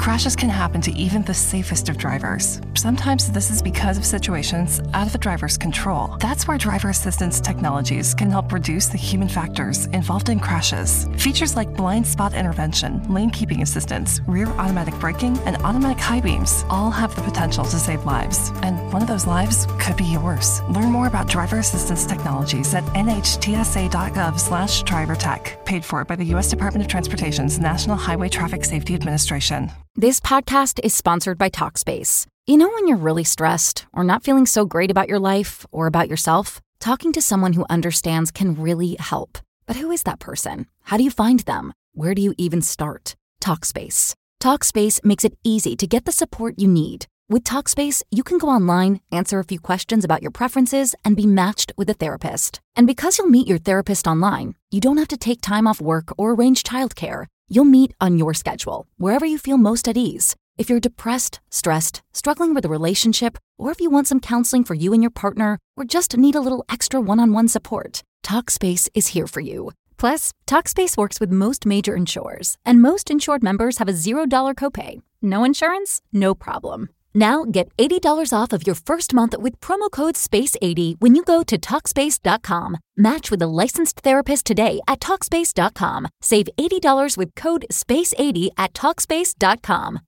Crashes can happen to even the safest of drivers. Sometimes this is because of situations out of the driver's control. That's where driver assistance technologies can help reduce the human factors involved in crashes. Features like blind spot intervention, lane keeping assistance, rear automatic braking, and automatic high beams all have the potential to save lives. And one of those lives could be yours. Learn more about driver assistance technologies at nhtsa.gov/drivertech. Paid for by the U.S. Department of Transportation's National Highway Traffic Safety Administration. This podcast is sponsored by Talkspace. You know when you're really stressed or not feeling so great about your life or about yourself? Talking to someone who understands can really help. But who is that person? How do you find them? Where do you even start? Talkspace. Talkspace makes it easy to get the support you need. With Talkspace, you can go online, answer a few questions about your preferences, and be matched with a therapist. And because you'll meet your therapist online, you don't have to take time off work or arrange childcare. You'll meet on your schedule, wherever you feel most at ease. If you're depressed, stressed, struggling with a relationship, or if you want some counseling for you and your partner, or just need a little extra one-on-one support, Talkspace is here for you. Plus, Talkspace works with most major insurers, and most insured members have a $0 copay. No insurance? No problem. Now get $80 off of your first month with promo code SPACE80 when you go to Talkspace.com. Match with a licensed therapist today at Talkspace.com. Save $80 with code SPACE80 at Talkspace.com.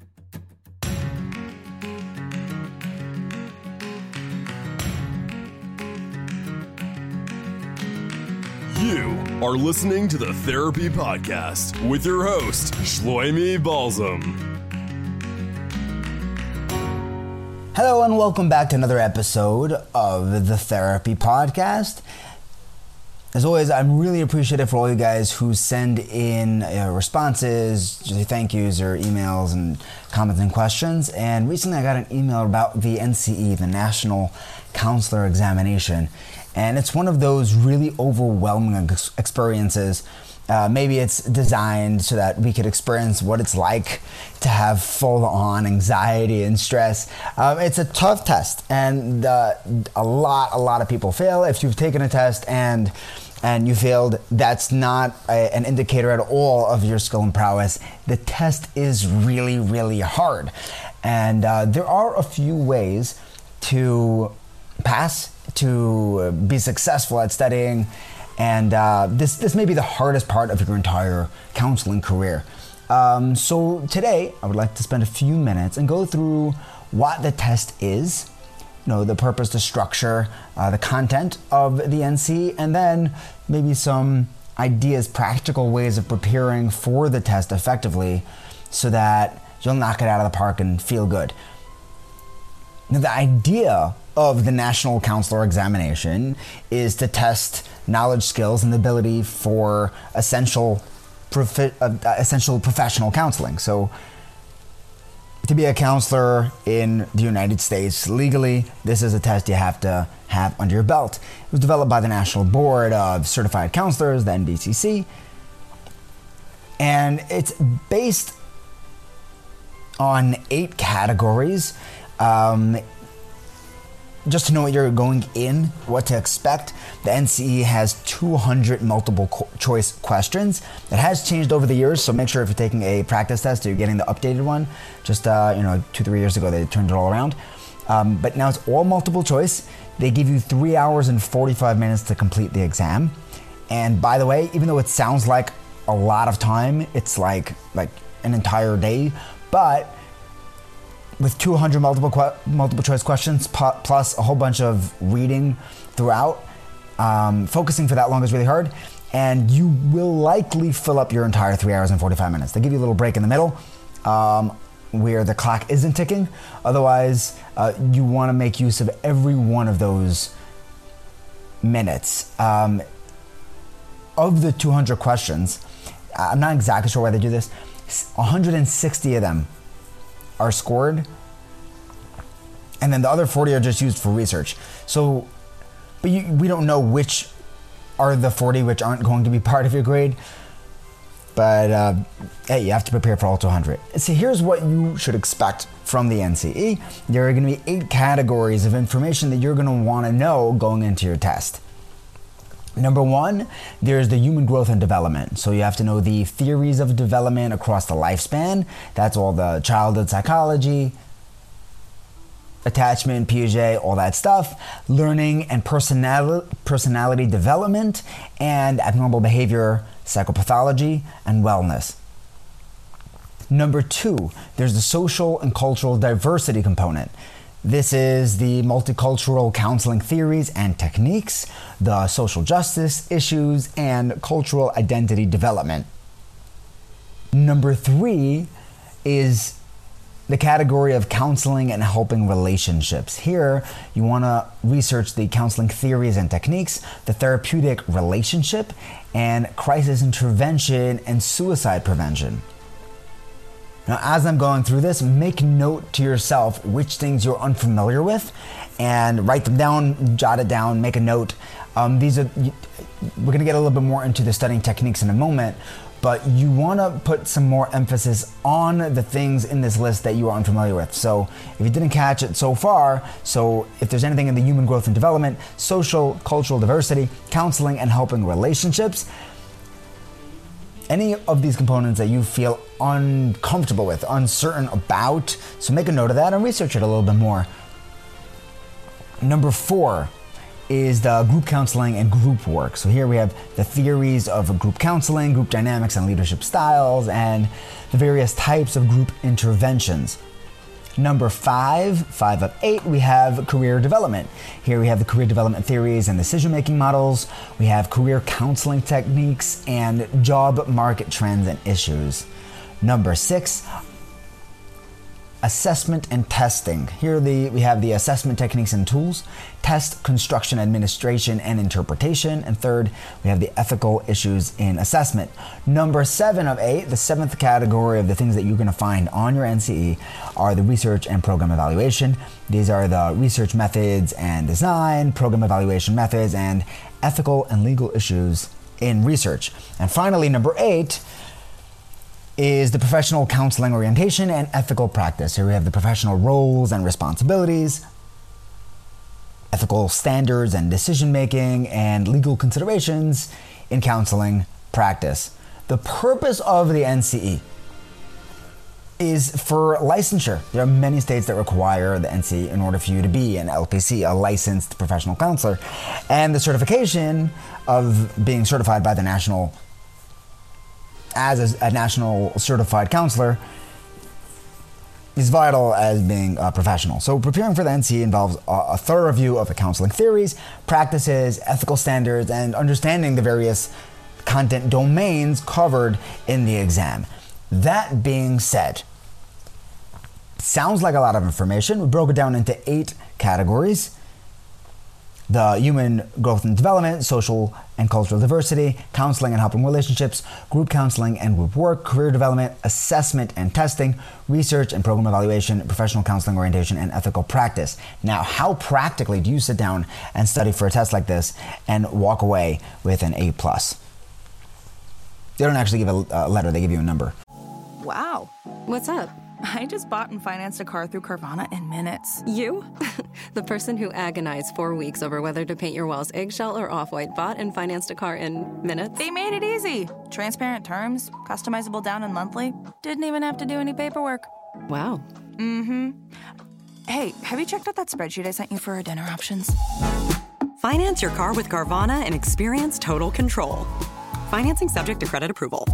You are listening to the Therapy Podcast with your host, Shlomi Balsam. Hello and welcome back to another episode of the Therapy Podcast. As always, I'm really appreciative for all you guys who send in responses, thank yous, or emails and comments and questions. And recently I got an email about the NCE, the National Counselor Examination. And it's one of those really overwhelming experiences. Maybe it's designed so that we could experience what it's like to have full-on anxiety and stress. It's a tough test, and a lot of people fail. If you've taken a test and you failed, that's not an indicator at all of your skill and prowess. The test is really, really hard. And there are a few ways to pass, to be successful at studying, and this may be the hardest part of your entire counseling career. So today, I would like to spend a few minutes and go through what the test is, the purpose, the structure, the content of the NC, and then maybe some ideas, practical ways of preparing for the test effectively so that you'll knock it out of the park and feel good. Now, the idea of the National Counselor Examination is to test knowledge, skills, and the ability for essential professional counseling. So to be a counselor in the United States legally, this is a test you have to have under your belt. It was developed by the National Board of Certified Counselors, the NBCC, and it's based on 8 categories. Just to know what you're going in, what to expect, the NCE has 200 multiple choice questions. It has changed over the years, so make sure if you're taking a practice test, you're getting the updated one. Just 2-3 years ago, they turned it all around. But now it's all multiple choice. They give you 3 hours and 45 minutes to complete the exam. And by the way, even though it sounds like a lot of time, it's like an entire day, but with 200 multiple choice questions plus a whole bunch of reading throughout, focusing for that long is really hard, and you will likely fill up your entire 3 hours and 45 minutes. They give you a little break in the middle where the clock isn't ticking. Otherwise, you want to make use of every one of those minutes. Of the 200 questions, I'm not exactly sure why they do this, 160 of them are scored, and then the other 40 are just used for research. So, but we don't know which are the 40 which aren't going to be part of your grade. But hey, you have to prepare for all 200. So here's what you should expect from the NCE. There are going to be 8 categories of information that you're going to want to know going into your test. Number one, there's the human growth and development. So you have to know the theories of development across the lifespan. That's all the childhood psychology, attachment, Piaget, all that stuff. Learning and personality development, and abnormal behavior, psychopathology, and wellness. Number two, there's the social and cultural diversity component. This is the multicultural counseling theories and techniques, the social justice issues, and cultural identity development. Number three is the category of counseling and helping relationships. Here, you want to research the counseling theories and techniques, the therapeutic relationship, and crisis intervention and suicide prevention. Now, as I'm going through this, make note to yourself which things you're unfamiliar with and write them down, jot it down, make a note. We're going to get a little bit more into the studying techniques in a moment, but you want to put some more emphasis on the things in this list that you are unfamiliar with. So if you didn't catch it so far, so if there's anything in the human growth and development, social, cultural diversity, counseling and helping relationships, any of these components that you feel uncomfortable with, uncertain about, so make a note of that and research it a little bit more. Number four is the group counseling and group work. So here we have the theories of group counseling, group dynamics and leadership styles, and the various types of group interventions. Number five of 8, we have career development. Here we have the career development theories and decision-making models. We have career counseling techniques and job market trends and issues. Number 6, assessment and testing. Here we have the assessment techniques and tools, test construction, administration, and interpretation. And third, we have the ethical issues in assessment. Number 7 of 8, the 7th category of the things that you're going to find on your NCE are the research and program evaluation. These are the research methods and design, program evaluation methods, and ethical and legal issues in research. And finally, number 8 is the professional counseling orientation and ethical practice. Here we have the professional roles and responsibilities, ethical standards and decision-making, and legal considerations in counseling practice. The purpose of the NCE is for licensure. There are many states that require the NCE in order for you to be an LPC, a licensed professional counselor, and the certification of being certified by the national as a national certified counselor is vital as being a professional. So preparing for the NCE involves a thorough review of the counseling theories, practices, ethical standards, and understanding the various content domains covered in the exam. That being said, sounds like a lot of information. We broke it down into 8 categories: the human growth and development, social and cultural diversity, counseling and helping relationships, group counseling and group work, career development, assessment and testing, research and program evaluation, professional counseling orientation, and ethical practice. Now, how practically do you sit down and study for a test like this and walk away with an A+? They don't actually give a letter, they give you a number. Wow. What's up? I just bought and financed a car through Carvana in minutes. You? The person who agonized 4 weeks over whether to paint your walls eggshell or off-white bought and financed a car in minutes? They made it easy. Transparent terms, customizable down and monthly. Didn't even have to do any paperwork. Wow. Mm-hmm. Hey, have you checked out that spreadsheet I sent you for our dinner options? Finance your car with Carvana and experience total control. Financing subject to credit approval.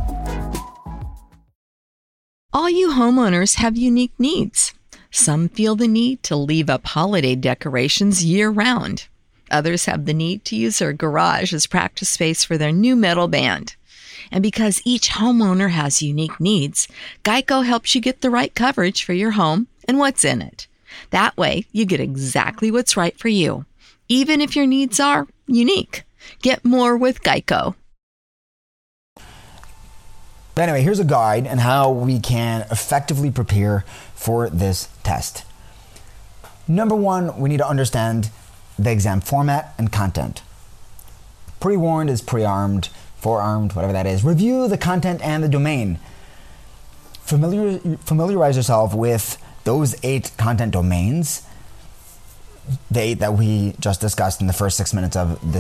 All you homeowners have unique needs. Some feel the need to leave up holiday decorations year-round. Others have the need to use their garage as practice space for their new metal band. And because each homeowner has unique needs, Geico helps you get the right coverage for your home and what's in it. That way, you get exactly what's right for you, even if your needs are unique. Get more with Geico. But anyway, here's a guide on how we can effectively prepare for this test. Number 1, we need to understand the exam format and content. Pre-warned is pre-armed, forearmed, whatever that is. Review the content and the domain. Familiarize yourself with those 8 content domains, the 8 that we just discussed in the first 6 minutes of this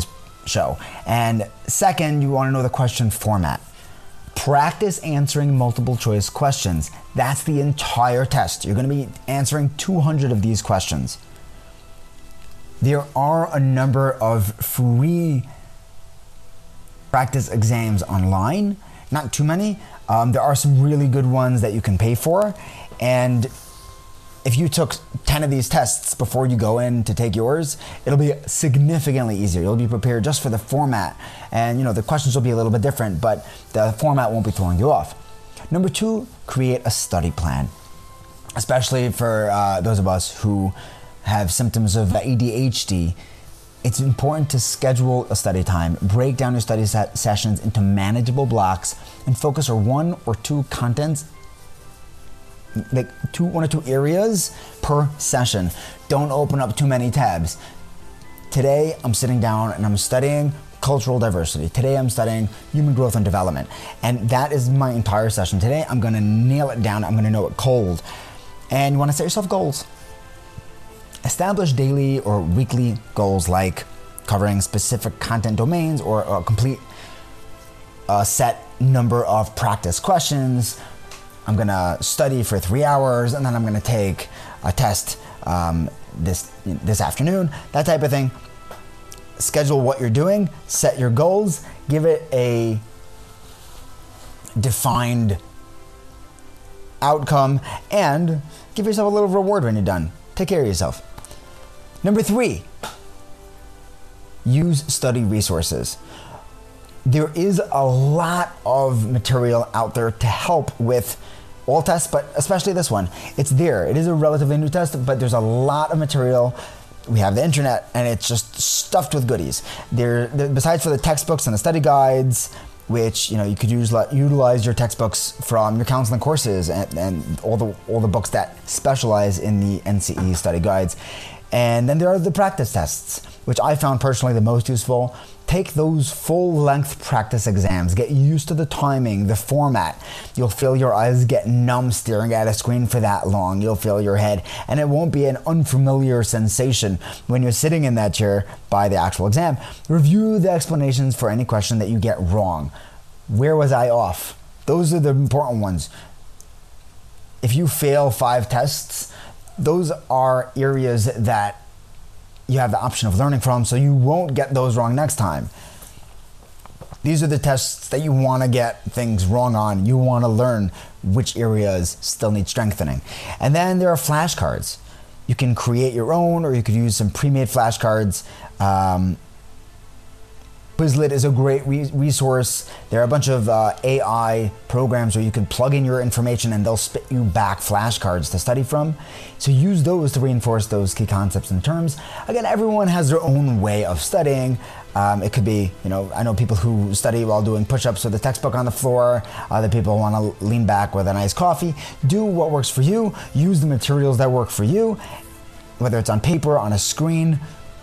show. And second, you want to know the question format. Practice answering multiple choice questions. That's the entire test. You're going to be answering 200 of these questions. There are a number of free practice exams online, not too many. There are some really good ones that you can pay for. And if you took 10 of these tests before you go in to take yours, it'll be significantly easier. You'll be prepared just for the format. And the questions will be a little bit different, but the format won't be throwing you off. Number 2, create a study plan. Especially for those of us who have symptoms of ADHD, it's important to schedule a study time, break down your study sessions into manageable blocks, and focus on 1 or 2 contents, like 1 or 2 areas per session. Don't open up too many tabs. Today, I'm sitting down and I'm studying cultural diversity. Today, I'm studying human growth and development. And that is my entire session. Today, I'm gonna nail it down. I'm gonna know it cold. And you wanna set yourself goals. Establish daily or weekly goals like covering specific content domains or a complete set number of practice questions. I'm gonna study for 3 hours and then I'm gonna take a test this afternoon, that type of thing. Schedule what you're doing, set your goals, give it a defined outcome, and give yourself a little reward when you're done. Take care of yourself. Number 3, use study resources. There is a lot of material out there to help with all tests, but especially this one. It's there. It is a relatively new test, but there's a lot of material. We have the internet, and it's just stuffed with goodies. Besides for the textbooks and the study guides, which you could utilize your textbooks from your counseling courses and all the books that specialize in the NCE study guides. And then there are the practice tests, which I found personally the most useful. Take those full-length practice exams. Get used to the timing, the format. You'll feel your eyes get numb staring at a screen for that long. You'll feel your head, and it won't be an unfamiliar sensation when you're sitting in that chair by the actual exam. Review the explanations for any question that you get wrong. Where was I off? Those are the important ones. If you fail 5 tests, those are areas that you have the option of learning from, so you won't get those wrong next time. These are the tests that you want to get things wrong on. You want to learn which areas still need strengthening. And then there are flashcards. You can create your own, or you could use some pre-made flashcards. Quizlet is a great resource. There are a bunch of AI programs where you can plug in your information and they'll spit you back flashcards to study from. So use those to reinforce those key concepts and terms. Again, everyone has their own way of studying. It could be, I know people who study while doing push-ups with a textbook on the floor. Other people want to lean back with a nice coffee. Do what works for you. Use the materials that work for you, whether it's on paper, on a screen.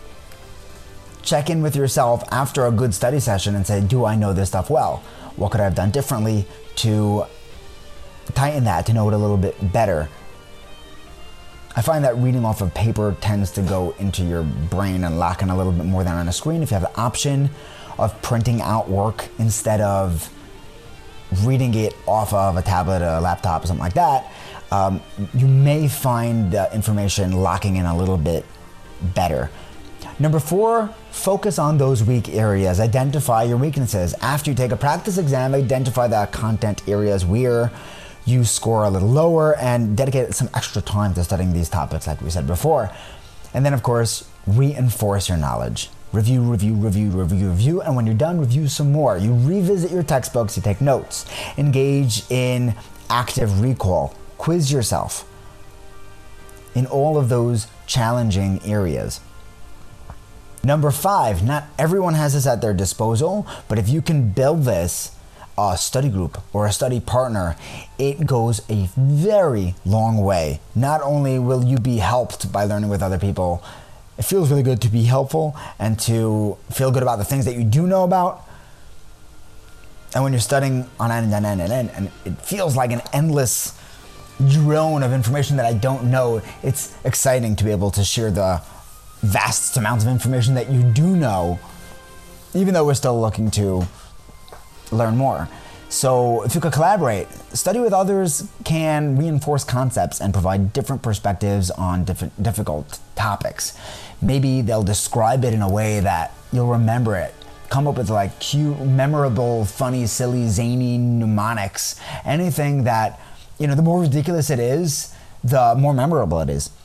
Check in with yourself after a good study session and say, do I know this stuff well? What could I have done differently to tighten that, to know it a little bit better? I find that reading off of paper tends to go into your brain and lock in a little bit more than on a screen. If you have the option of printing out work instead of reading it off of a tablet, a laptop, or something like that, you may find the information locking in a little bit better. Number 4, focus on those weak areas. Identify your weaknesses. After you take a practice exam, identify the content areas where you score a little lower and dedicate some extra time to studying these topics like we said before. And then, of course, reinforce your knowledge. Review, and when you're done, review some more. You revisit your textbooks, you take notes. Engage in active recall. Quiz yourself in all of those challenging areas. Number 5, not everyone has this at their disposal, but if you can build this, a study group or a study partner, it goes a very long way. Not only will you be helped by learning with other people, it feels really good to be helpful and to feel good about the things that you do know about. And when you're studying on end and it feels like an endless drone of information that I don't know, it's exciting to be able to share the vast amounts of information that you do know. even though we're still looking to learn more. So if you could collaborate, study with others can reinforce concepts and provide different perspectives on difficult topics. Maybe they'll describe it in a way that you'll remember it. Come up with like cute, memorable, funny, silly, zany mnemonics. Anything that, the more ridiculous it is, the more memorable it is.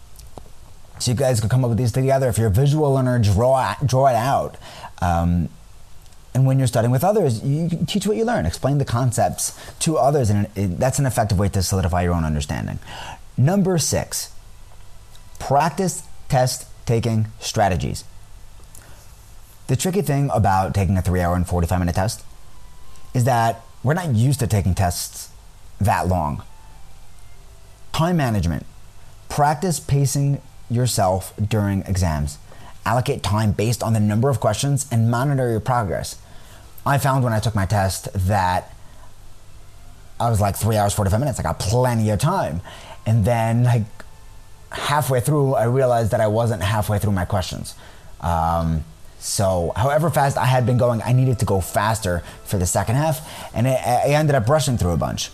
So you guys could come up with these together. If you're a visual learner, draw it out. And when you're studying with others, you can teach what you learn. Explain the concepts to others, and that's an effective way to solidify your own understanding. Number 6, practice test-taking strategies. The tricky thing about taking a 3-hour and 45-minute test is that we're not used to taking tests that long. Time management. Practice pacing yourself during exams. Allocate time based on the number of questions and monitor your progress. I found when I took my test that I was like 3 hours, 45 minutes. I got plenty of time. And then like halfway through, I realized that I wasn't halfway through my questions. So however fast I had been going, I needed to go faster for the second half, and I ended up rushing through a bunch.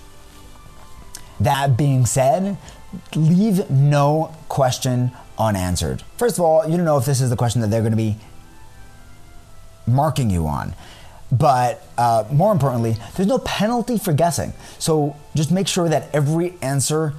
That being said, leave no question unanswered. First of all, you don't know if this is the question that they're going to be marking you on. But more importantly, there's no penalty for guessing. So just make sure that every answer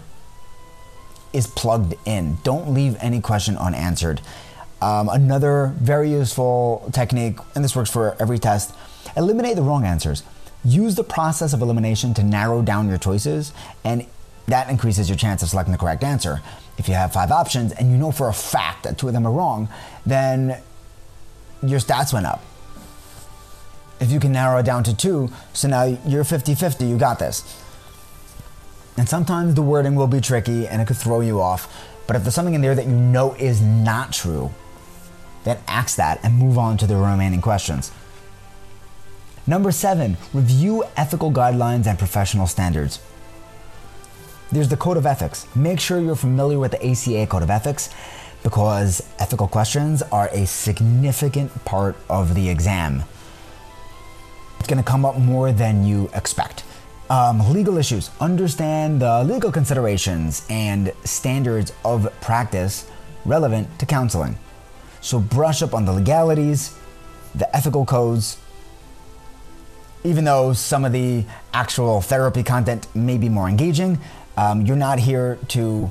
is plugged in. Don't leave any question unanswered. Another very useful technique, and this works for every test, eliminate the wrong answers. Use the process of elimination to narrow down your choices, and that increases your chance of selecting the correct answer. If you have 5 options and you know for a fact that 2 of them are wrong, then your stats went up. If you can narrow it down to 2, so now you're 50-50, you got this. And sometimes the wording will be tricky and it could throw you off, but if there's something in there that you know is not true, then axe that and move on to the remaining questions. Number 7, review ethical guidelines and professional standards. There's the Code of Ethics. Make sure you're familiar with the ACA Code of Ethics because ethical questions are a significant part of the exam. It's going to come up more than you expect. Legal issues. Understand the legal considerations and standards of practice relevant to counseling. So brush up on the legalities, the ethical codes. Even though some of the actual therapy content may be more engaging, you're not here to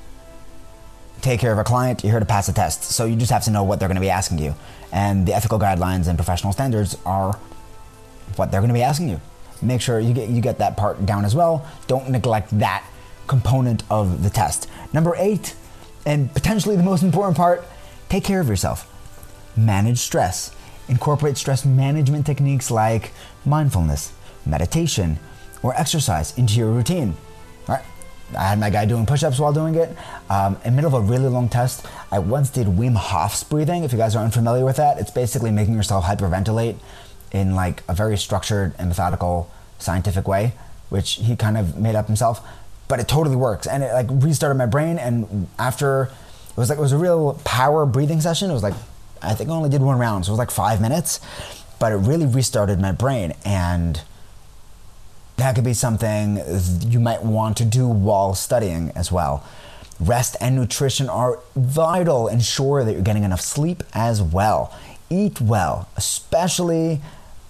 take care of a client, you're here to pass a test. So you just have to know what they're going to be asking you. And the ethical guidelines and professional standards are what they're going to be asking you. Make sure you get that part down as well. Don't neglect that component of the test. Number 8, and potentially the most important part, take care of yourself. Manage stress. Incorporate stress management techniques like mindfulness, meditation, or exercise into your routine. All right. I had my guy doing push-ups while doing it. In the middle of a really long test, I once did Wim Hof's breathing. If you guys are unfamiliar with that, it's basically making yourself hyperventilate in like a very structured and methodical scientific way, which he kind of made up himself, but it totally works. And it like restarted my brain. And after it was a real power breathing session. It was like, I think I only did 1 round, so it was like 5 minutes, but it really restarted my brain. And that could be something you might want to do while studying as well. Rest and nutrition are vital. Ensure that you're getting enough sleep as well. Eat well, especially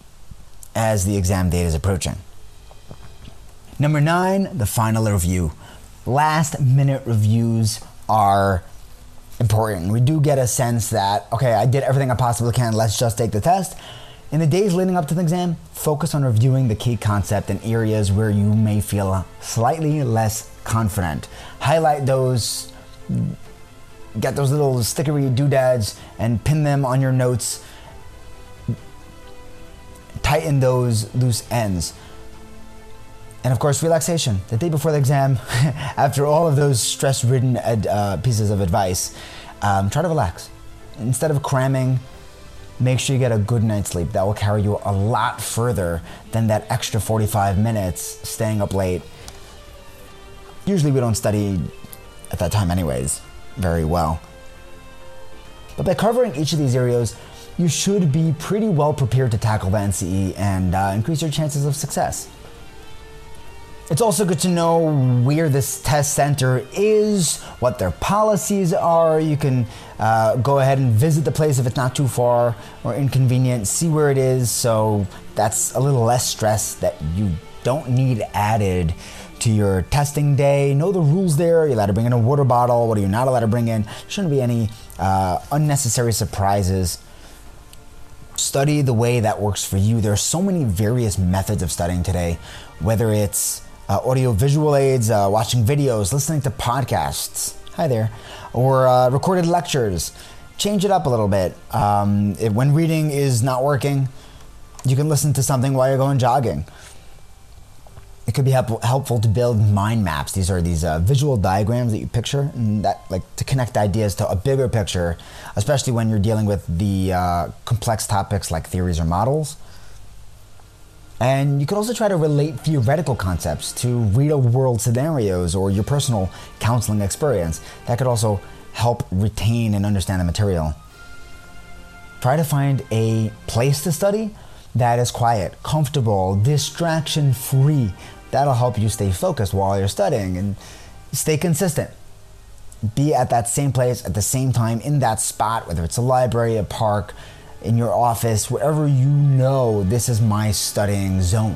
as the exam date is approaching. Number 9, the final review. Last minute reviews are important. We do get a sense that, okay, I did everything I possibly can, let's just take the test. In the days leading up to the exam, focus on reviewing the key concept in areas where you may feel slightly less confident. Highlight those, get those little stickery doodads and pin them on your notes. Tighten those loose ends. And of course, relaxation. The day before the exam, after all of those stress-ridden pieces of advice, try to relax. Instead of cramming, make sure you get a good night's sleep. That will carry you a lot further than that extra 45 minutes staying up late. Usually we don't study at that time anyways very well. But by covering each of these areas, you should be pretty well prepared to tackle the NCE and increase your chances of success. It's also good to know where this test center is, what their policies are. You can go ahead and visit the place if it's not too far or inconvenient, see where it is, so that's a little less stress that you don't need added to your testing day. Know the rules there. You're allowed to bring in a water bottle. What are you not allowed to bring in? Shouldn't be any unnecessary surprises. Study the way that works for you. There are so many various methods of studying today, whether it's audio-visual aids, watching videos, listening to podcasts, hi there, or recorded lectures. Change it up a little bit. When reading is not working, you can listen to something while you're going jogging. It could be helpful to build mind maps. These are these visual diagrams that you picture, and that to connect ideas to a bigger picture, especially when you're dealing with the complex topics like theories or models. And you could also try to relate theoretical concepts to real-world scenarios or your personal counseling experience. That could also help retain and understand the material. Try to find a place to study that is quiet, comfortable, distraction-free. That'll help you stay focused while you're studying and stay consistent. Be at that same place at the same time in that spot, whether it's a library, a park, in your office, wherever you know this is my studying zone.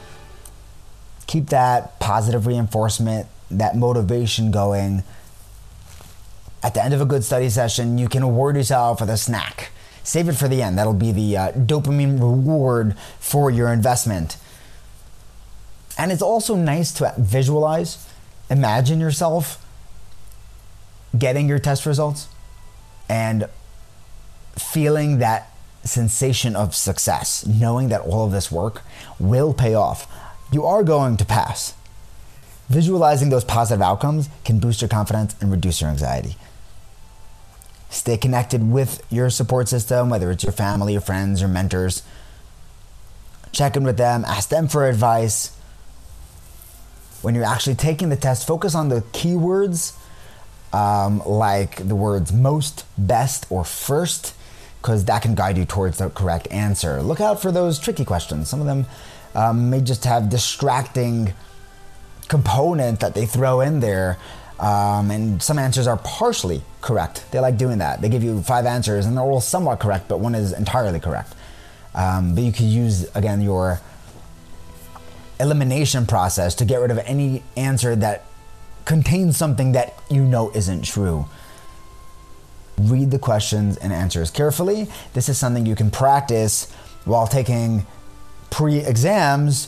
Keep that positive reinforcement, that motivation going. At the end of a good study session, you can reward yourself with a snack. Save it for the end. That'll be the dopamine reward for your investment. And it's also nice to visualize, imagine yourself getting your test results and feeling that sensation of success, knowing that all of this work will pay off. You are going to pass. Visualizing those positive outcomes can boost your confidence and reduce your anxiety. Stay connected with your support system, whether it's your family, your friends, your mentors. Check in with them, ask them for advice. When you're actually taking the test, focus on the keywords like the words most, best, or first, because that can guide you towards the correct answer. Look out for those tricky questions. Some of them may just have distracting component that they throw in there, and some answers are partially correct. They like doing that. They give you 5 answers, and they're all somewhat correct, but one is entirely correct. But you could use, again, your elimination process to get rid of any answer that contains something that you know isn't true. Read the questions and answers carefully. This is something you can practice while taking pre-exams,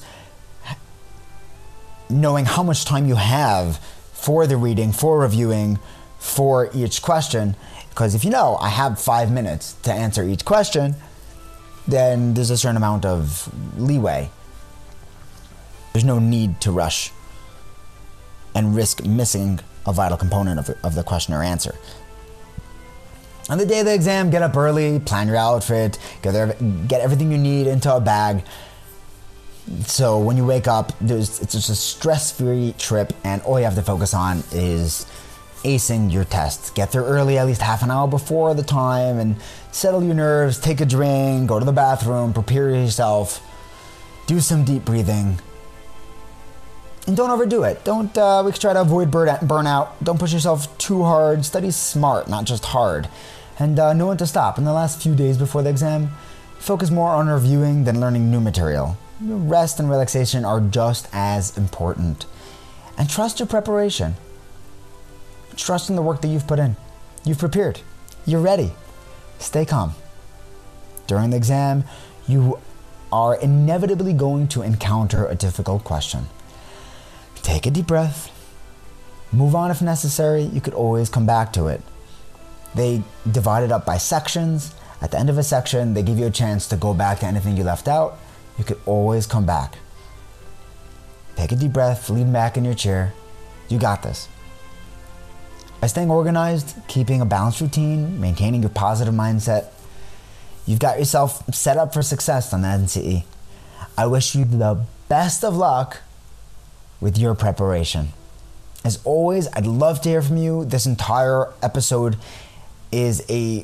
knowing how much time you have for the reading, for reviewing, for each question. Because if you know, I have 5 minutes to answer each question, then there's a certain amount of leeway. There's no need to rush and risk missing a vital component of the question or answer. On the day of the exam, get up early, plan your outfit, get everything you need into a bag. So when you wake up, it's just a stress-free trip, and all you have to focus on is acing your test. Get there early, at least half an hour before the time, and settle your nerves, take a drink, go to the bathroom, prepare yourself, do some deep breathing. And don't overdo it. We can try to avoid burnout. Don't push yourself too hard. Study smart, not just hard. And know when to stop. In the last few days before the exam, focus more on reviewing than learning new material. Rest and relaxation are just as important. And trust your preparation. Trust in the work that you've put in. You've prepared. You're ready. Stay calm. During the exam, you are inevitably going to encounter a difficult question. Take a deep breath. Move on if necessary. You could always come back to it. They divide it up by sections. At the end of a section, they give you a chance to go back to anything you left out. You could always come back. Take a deep breath, lean back in your chair. You got this. By staying organized, keeping a balanced routine, maintaining your positive mindset, you've got yourself set up for success on the NCE. I wish you the best of luck with your preparation. As always, I'd love to hear from you. This entire episode is a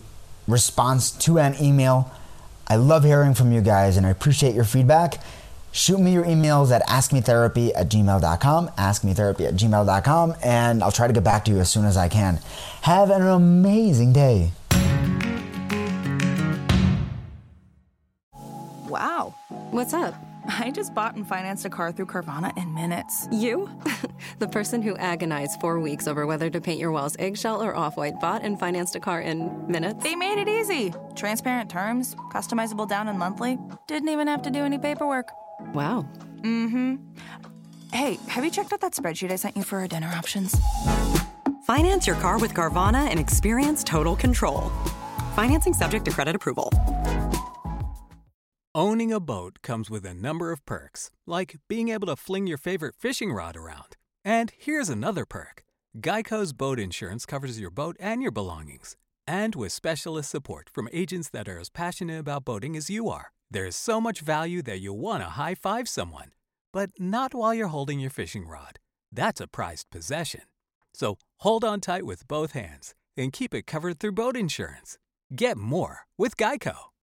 response to an email. I love hearing from you guys and I appreciate your feedback. Shoot me your emails at askmetherapy@gmail.com, and I'll try to get back to you as soon as I can. Have an amazing day. Wow. What's up? I just bought and financed a car through Carvana in minutes. You? The person who agonized 4 weeks over whether to paint your walls eggshell or off-white bought and financed a car in minutes? They made it easy. Transparent terms, customizable down and monthly. Didn't even have to do any paperwork. Wow. Mm-hmm. Hey, have you checked out that spreadsheet I sent you for our dinner options? Finance your car with Carvana and experience total control. Financing subject to credit approval. Owning a boat comes with a number of perks, like being able to fling your favorite fishing rod around. And here's another perk. Geico's boat insurance covers your boat and your belongings. And with specialist support from agents that are as passionate about boating as you are, there's so much value that you'll want to high-five someone. But not while you're holding your fishing rod. That's a prized possession. So hold on tight with both hands and keep it covered through boat insurance. Get more with Geico.